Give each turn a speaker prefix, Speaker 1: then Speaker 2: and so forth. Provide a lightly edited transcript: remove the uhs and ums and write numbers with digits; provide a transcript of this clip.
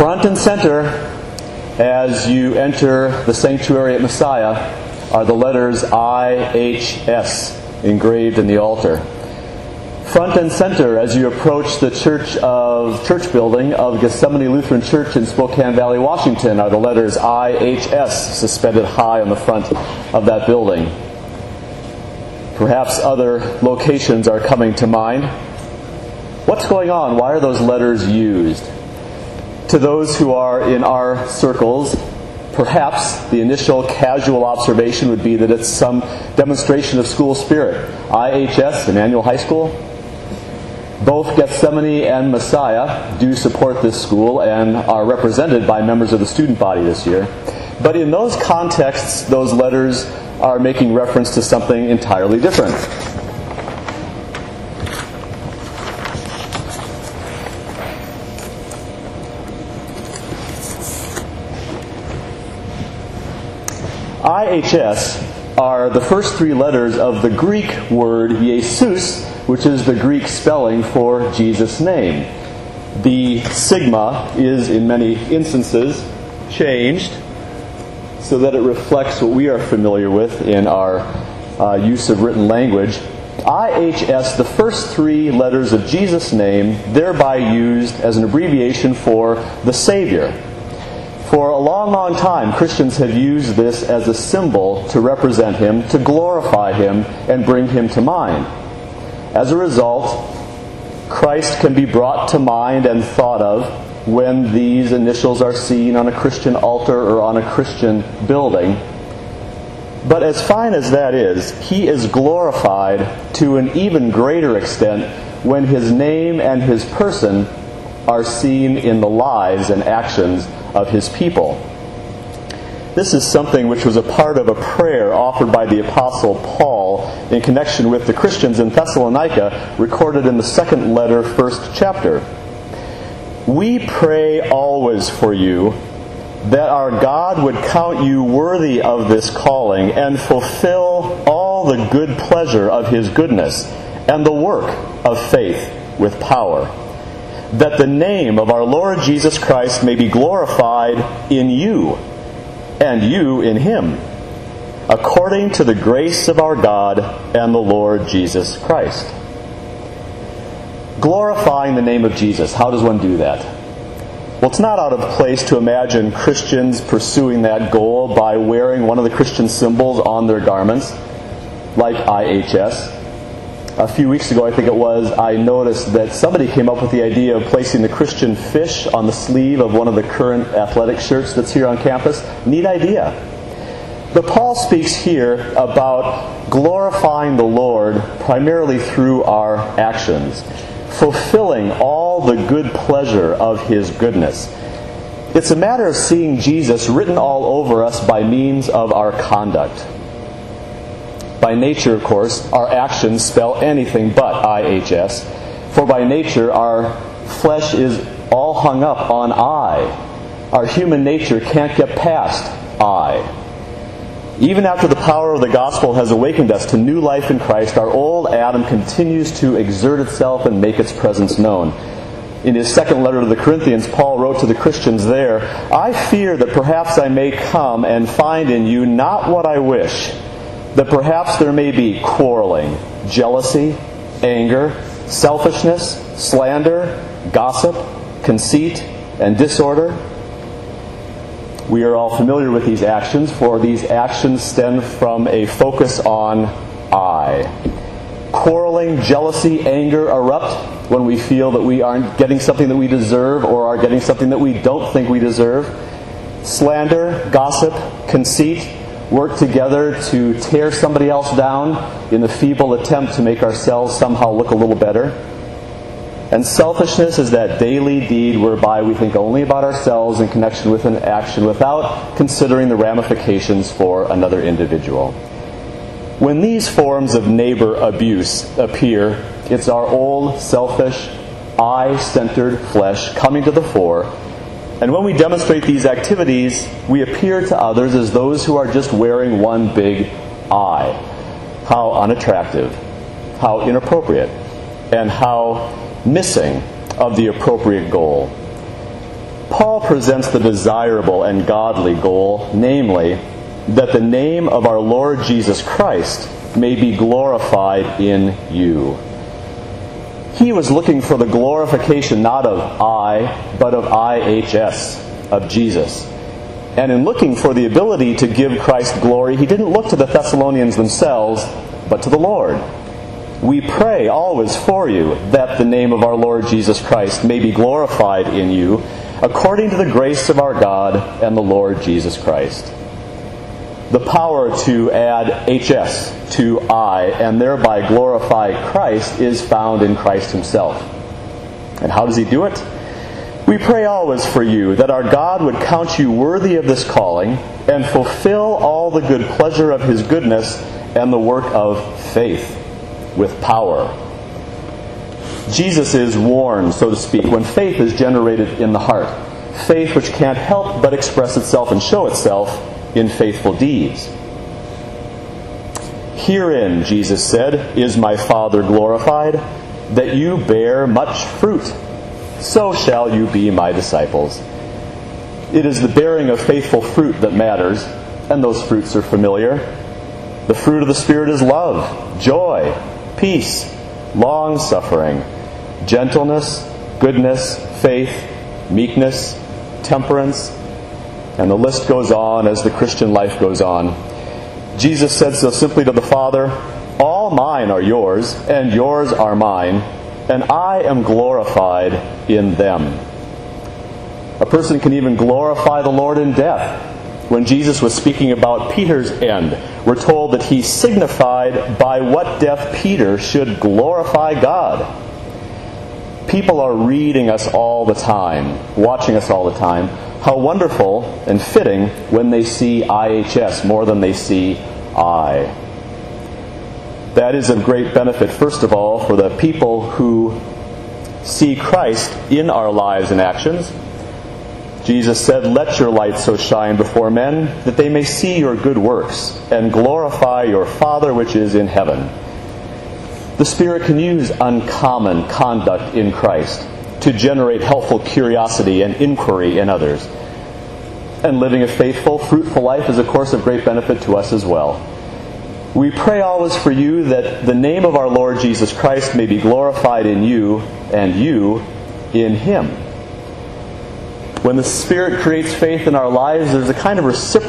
Speaker 1: Front and center as you enter the sanctuary at Messiah are the letters IHS engraved in the altar. Front and center as you approach the church building of Gethsemane Lutheran Church in Spokane Valley, Washington, are the letters IHS suspended high on the front of that building. Perhaps other locations are coming to mind. What's going on? Why are those letters used? To those who are in our circles, perhaps the initial casual observation would be that it's some demonstration of school spirit. IHS, Emmanuel High School. Both Gethsemane and Messiah do support this school and are represented by members of the student body this year. But in those contexts, those letters are making reference to something entirely different. IHS are the first three letters of the Greek word Jesus, which is the Greek spelling for Jesus' name. The sigma is, in many instances, changed so that it reflects what we are familiar with in our use of written language. IHS, the first three letters of Jesus' name, thereby used as an abbreviation for the Savior. For a long, long time, Christians have used this as a symbol to represent Him, to glorify Him, and bring Him to mind. As a result, Christ can be brought to mind and thought of when these initials are seen on a Christian altar or on a Christian building. But as fine as that is, He is glorified to an even greater extent when His name and His person are seen in the lives and actions of His people. This is something which was a part of a prayer offered by the Apostle Paul in connection with the Christians in Thessalonica, recorded in the second letter, first chapter. We pray always for you, that our God would count you worthy of this calling and fulfill all the good pleasure of His goodness and the work of faith with power, that the name of our Lord Jesus Christ may be glorified in you, and you in Him, according to the grace of our God and the Lord Jesus Christ. Glorifying the name of Jesus. How does one do that? Well, it's not out of place to imagine Christians pursuing that goal by wearing one of the Christian symbols on their garments, like IHS. A few weeks ago, I think it was, I noticed that somebody came up with the idea of placing the Christian fish on the sleeve of one of the current athletic shirts that's here on campus. Neat idea. But Paul speaks here about glorifying the Lord primarily through our actions, fulfilling all the good pleasure of His goodness. It's a matter of seeing Jesus written all over us by means of our conduct. By nature, of course, our actions spell anything but IHS. For by nature, our flesh is all hung up on I. Our human nature can't get past I. Even after the power of the gospel has awakened us to new life in Christ, our old Adam continues to exert itself and make its presence known. In his second letter to the Corinthians, Paul wrote to the Christians there, I fear that perhaps I may come and find in you not what I wish, that perhaps there may be quarreling, jealousy, anger, selfishness, slander, gossip, conceit, and disorder. We are all familiar with these actions, for these actions stem from a focus on I. Quarreling, jealousy, anger erupt when we feel that we aren't getting something that we deserve or are getting something that we don't think we deserve. Slander, gossip, conceit work together to tear somebody else down in the feeble attempt to make ourselves somehow look a little better. And selfishness is that daily deed whereby we think only about ourselves in connection with an action without considering the ramifications for another individual. When these forms of neighbor abuse appear, it's our old, selfish, I-centered flesh coming to the fore. And when we demonstrate these activities, we appear to others as those who are just wearing one big I. How unattractive, how inappropriate, and how missing of the appropriate goal. Paul presents the desirable and godly goal, namely, that the name of our Lord Jesus Christ may be glorified in you. He was looking for the glorification not of I, but of IHS, of Jesus. And in looking for the ability to give Christ glory, he didn't look to the Thessalonians themselves, but to the Lord. We pray always for you that the name of our Lord Jesus Christ may be glorified in you, according to the grace of our God and the Lord Jesus Christ. The power to add HS to I and thereby glorify Christ is found in Christ himself. And how does he do it? We pray always for you that our God would count you worthy of this calling and fulfill all the good pleasure of his goodness and the work of faith with power. Jesus is warned, so to speak, when faith is generated in the heart. Faith which can't help but express itself and show itself in faithful deeds. Herein, Jesus said, is my Father glorified, that you bear much fruit. So shall you be my disciples. It is the bearing of faithful fruit that matters, and those fruits are familiar. The fruit of the Spirit is love, joy, peace, long-suffering, gentleness, goodness, faith, meekness, temperance, and the list goes on as the Christian life goes on. Jesus said so simply to the Father, all mine are yours, and yours are mine, and I am glorified in them. A person can even glorify the Lord in death. When Jesus was speaking about Peter's end, we're told that he signified by what death Peter should glorify God. People are reading us all the time, watching us all the time. How wonderful and fitting when they see IHS more than they see I. That is of great benefit, first of all, for the people who see Christ in our lives and actions. Jesus said, let your light so shine before men that they may see your good works and glorify your Father which is in heaven. The Spirit can use uncommon conduct in Christ to generate helpful curiosity and inquiry in others. And living a faithful, fruitful life is, of course, of great benefit to us as well. We pray always for you that the name of our Lord Jesus Christ may be glorified in you and you in him. When the Spirit creates faith in our lives, there's a kind of reciprocal